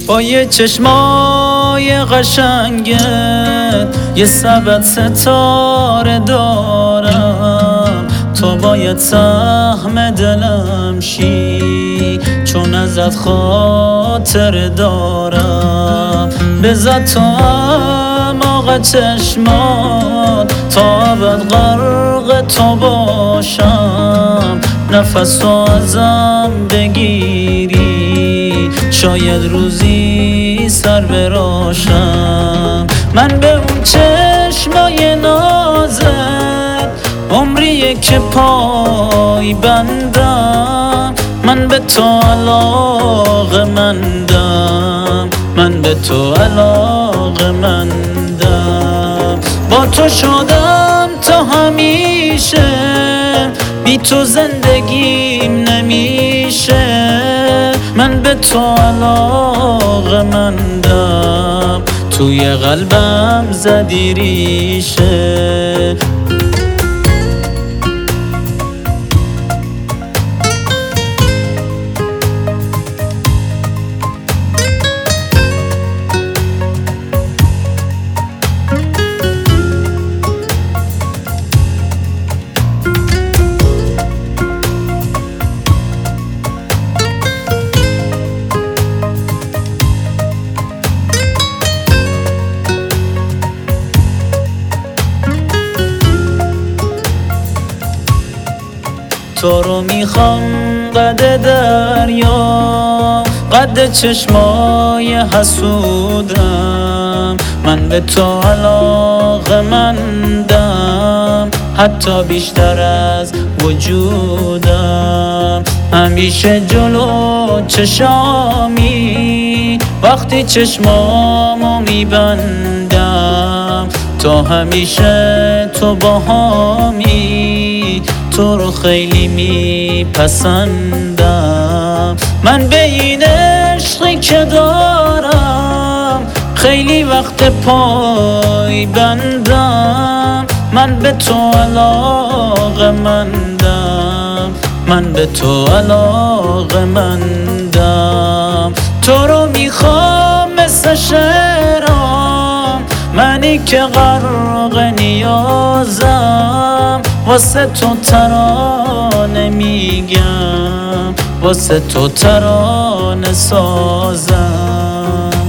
با یه چشمای قشنگت یه سبد ستاره دارم. تو باید سهم دلم شی، چون ازت خاطر دارم. بزد تو اعماق چشمات تا ابد غرق تو باشم. نفس تو ازم بگیری شاید روزی سر براشم. من به اون چشمای نازت عمریه که پای بندم. من به تو علاقه‌مندم، من به تو علاقه‌مندم. با تو شدم تا همیشه، بی تو زندگیم نمیشه. من به تو علاقه‌مندم، توی قلبم زدی ریشه. تو رو میخوام قد دریا، قد چشمای حسودم. من به تو علاقه‌مندم، حتی بیشتر از وجودم. همیشه جلو چشامی وقتی چشمامو میبندم. تو همیشه تو باهامی، تو رو خیلی میپسندم. من به این عشقی که دارم خیلی وقت پای بندم. من به تو علاقه‌مندم، من به تو علاقه‌مندم. تو رو میخوام مثل شعرام، منی که غرق نیازم. واسه تو ترانه میگم، واسه تو ترانه سازم.